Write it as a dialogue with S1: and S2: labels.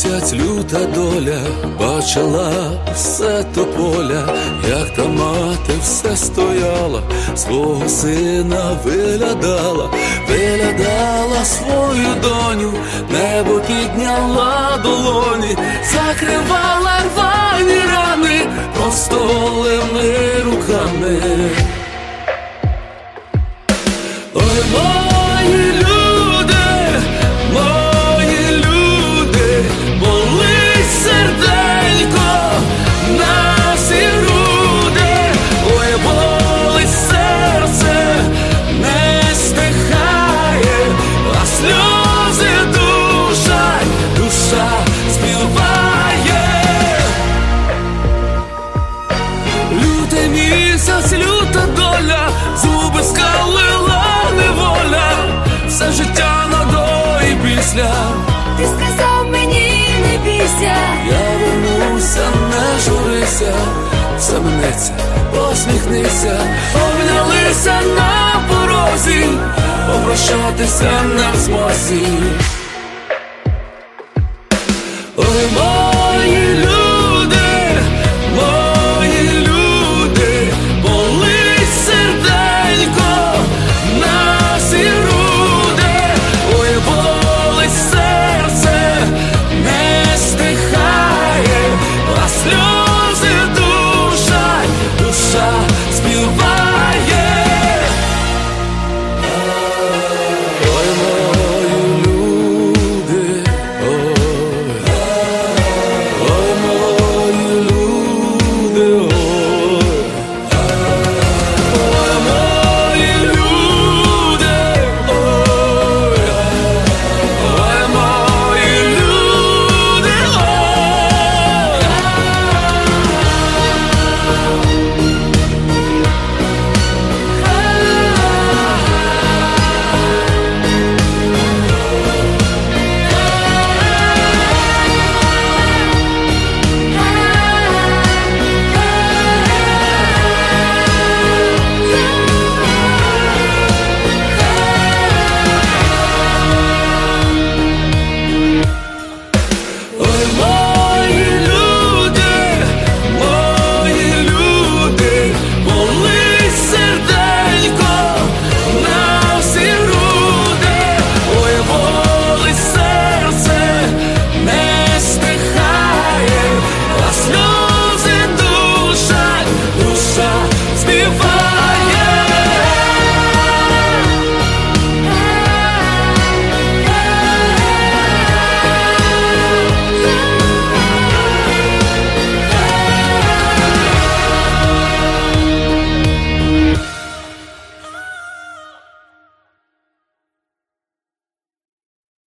S1: Місяць, люта доля бачила все тополя, як та мати все стояла, свого сина виглядала, виглядала свою доню, небо підняла долоні, закривала рвані рани просто голими руками. Ой, мої люди, мої люди, болить серденько на всі груди. Ой, болить серце, не стихає, а сльози душать, душа співає. Лютий місяць, люта доля, зуби скалила неволя, все життя на до і після.
S2: Ти сказав мені, не бійся,
S1: Я вернуся, не журися, все минеться, посміхнися. Обнялися на порозі, попрощатися не в змозі. Ой,